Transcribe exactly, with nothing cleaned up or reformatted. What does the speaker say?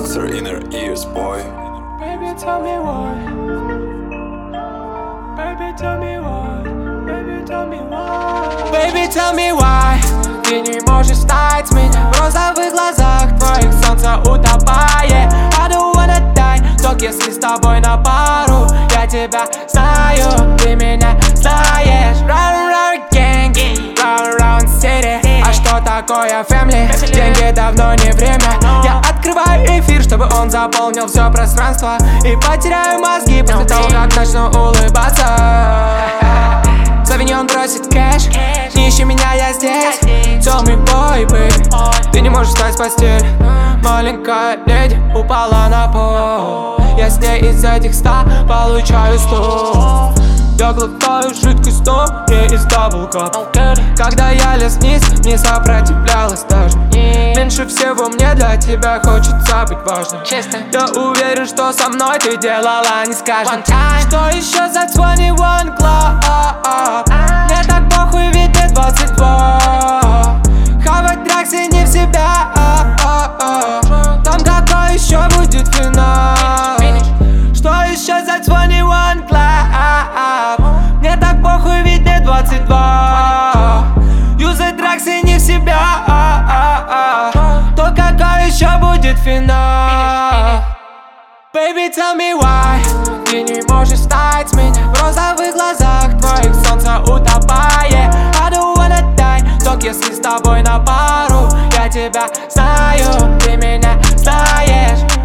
Boxer in her ears, boy. Baby, tell me why. Baby, tell me why. Baby, tell me why. Baby, tell me why. Ты не можешь стать меня. В розовых глазах твоих солнце утопает. I don't wanna die. Только если с тобой на пару. Я тебя знаю, ты меня знаешь. Round round gang, round round city. А что такое family? Деньги давно не время. Я открываю эфир, чтобы он заполнил все пространство. И потеряю мозги после того, как начну улыбаться. Савиньон просит кэш, не ищи меня, я здесь. Tell me boy, baby, ты не можешь встать с постели. Маленькая леди упала на пол. Я с ней из этих ста получаю сто. Я глотаю жидкость, но не из даблкап. Когда я лез вниз, не сопротивлялась даже. Меньше всего мне для тебя хочется быть важным. Я уверен, что со мной ты делала не с каждым. Что еще за двадцать один клаб? Мне так похуй, ведь мне двадцать два. Хавать драксы не в себя. Там какой еще будет финал? Что еще за двадцать один клаб? Мне так похуй, ведь мне двадцать два. Юзать драксы не в себя. То какой еще будет финал? Baby, tell me why. Ты не можешь стать меня. В розовых глазах твоих солнце утопает. I don't wanna die. Только если с тобой на пару. Я тебя знаю, ты меня знаешь.